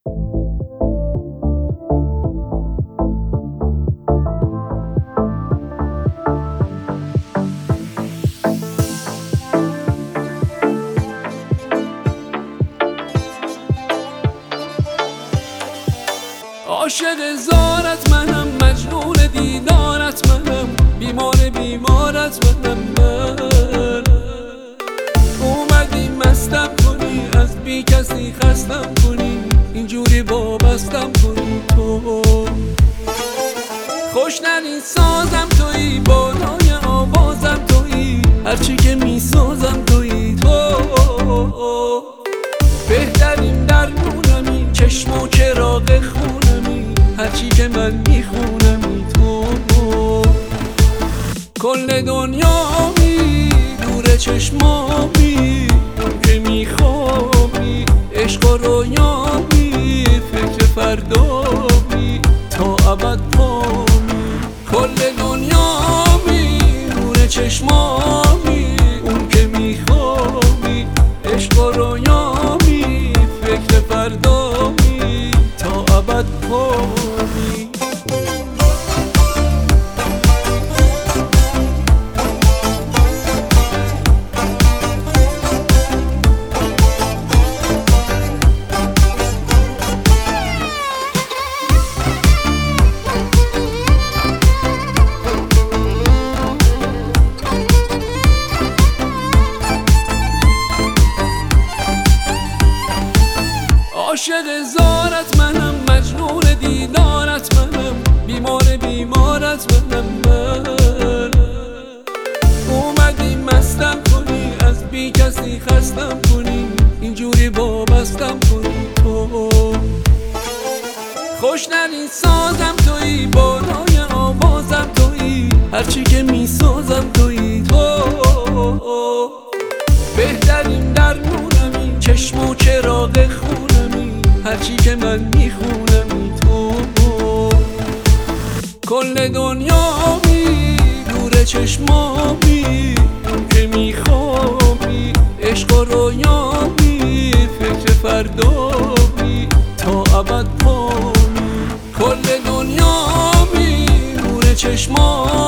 عاشق زارت منم، مجنون دیدارت منم، بیمارت منم من. اومدی مستم کنی، از بی کسی خستم کنی، اینجوری وابستم کنی تو. خوشنرین سازم تویی، بالای آوازم تویی، هرچی که میسازم تویی تو. بهترین درمونمی، چشم و چراغ خونمی، هرچی که من میخونمی تو. کل دنیامی دور چشمامی، اون که میخوابی عشق و رویامی، فکر فردامی تا ابد پامی. کل دنیامی دور چشمامی، اون که میخوابی عشق و رویامی، فکر فردامی تا ابد پامی. عاشق زارت منم، مجنون دیدارت منم، بیمارت منم من. اومدی مستم کنی، از بی کسی خستم کنی، اینجوری وابستم کنی تو. خوشنرین سازم تویی، بالای آوازم تویی، هرچی که میسازم تویی تو. بهترین درمونمی، چشم و چراغ خونمی، هرچی که من میخونمی تو. کل دنیامی دور چشمامی، اون که میخوابی عشق و رویامی، فکر فردامی تا ابد پامی. کل دنیامی دور چشمامی،